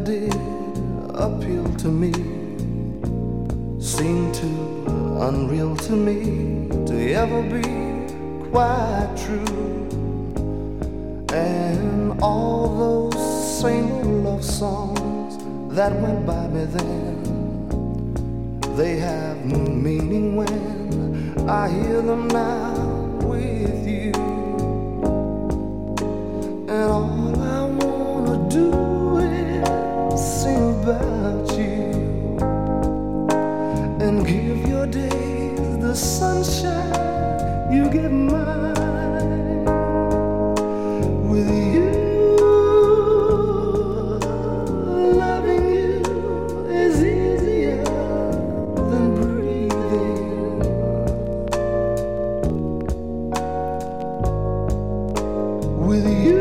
did appeal to me seemed too unreal to me to ever be quite true. And all those same old love songs that went by me then, they have new meaning when I hear them now with you. And all I wanna do is sing about you and give your days the sunshine you give mine. With you, loving you is easier than breathing. With you